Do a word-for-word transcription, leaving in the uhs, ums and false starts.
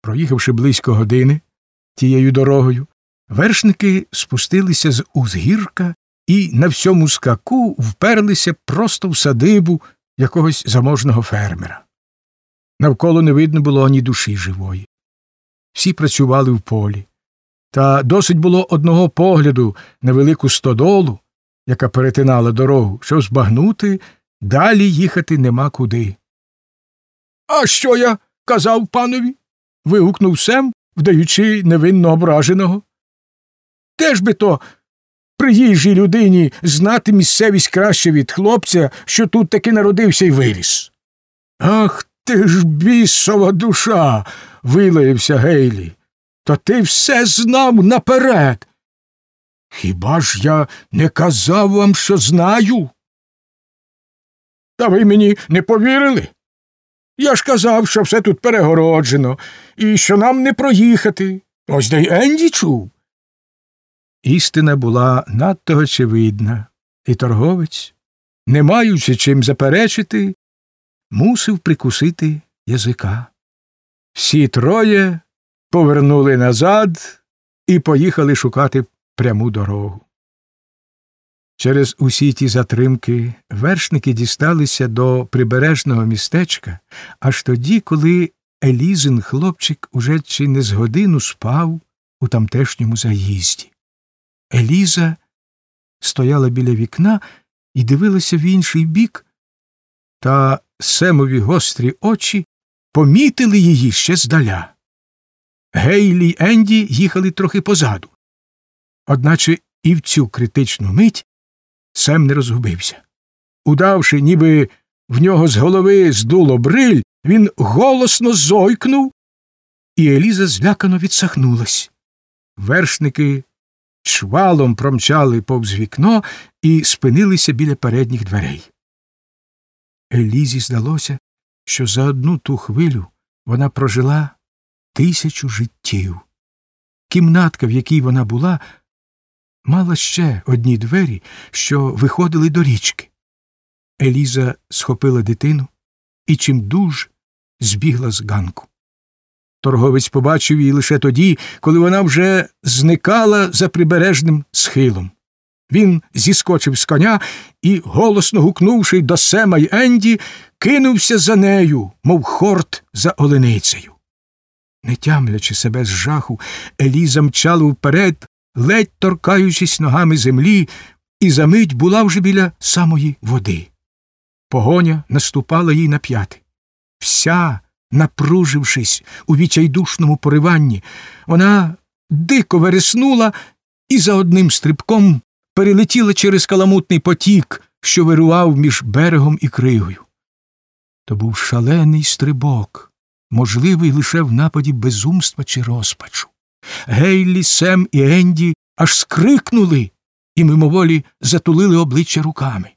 Проїхавши близько години тією дорогою, вершники спустилися з узгірка і на всьому скаку вперлися просто в садибу якогось заможного фермера. Навколо не видно було ані душі живої. Всі працювали в полі. Та досить було одного погляду на велику стодолу, яка перетинала дорогу, щоб збагнути, далі їхати нема куди. — А що я казав панові? — вигукнув Сем, вдаючи невинно ображеного. — Де ж би то приїжджій людині знати місцевість краще від хлопця, що тут таки народився й виріс? — Ах ти ж бісова душа! — вилаявся Гейлі. — То ти все знав наперед. — Хіба ж я не казав вам, що знаю? — Та ви мені не повірили? Я ж казав, що все тут перегороджено, і що нам не проїхати. Ось де й Енді чув. Істина була надто очевидна, і торговець, не маючи чим заперечити, мусив прикусити язика. Всі троє повернули назад і поїхали шукати пряму дорогу. Через усі ті затримки вершники дісталися до прибережного містечка аж тоді, коли Елізин хлопчик уже чи не з годину спав у тамтешньому заїзді. Еліза стояла біля вікна і дивилася в інший бік, та Семові гострі очі помітили її ще здаля. Гейлі й Енді їхали трохи позаду. Одначе і в цю критичну мить Сем не розгубився. Удавши, ніби в нього з голови здуло бриль, він голосно зойкнув, і Еліза злякано відсахнулась. Вершники чвалом промчали повз вікно і спинилися біля передніх дверей. Елізі здалося, що за одну ту хвилю вона прожила тисячу життів. Кімнатка, в якій вона була, мала ще одні двері, що виходили до річки. Еліза схопила дитину і чимдуж збігла з ганку. Торговець побачив її лише тоді, коли вона вже зникала за прибережним схилом. Він зіскочив з коня і, голосно гукнувши до Сема й Енді, кинувся за нею, мов хорт за оленицею. Не тямлячи себе з жаху, Еліза мчала вперед, ледь торкаючись ногами землі, і за мить була вже біля самої води. Погоня наступала їй на п'яти. Вся, напружившись у відчайдушному пориванні, вона дико вереснула і за одним стрибком перелетіла через каламутний потік, що вирував між берегом і кригою. То був шалений стрибок, можливий лише в нападі безумства чи розпачу. Гейлі, Сем і Енді аж скрикнули і мимоволі затулили обличчя руками.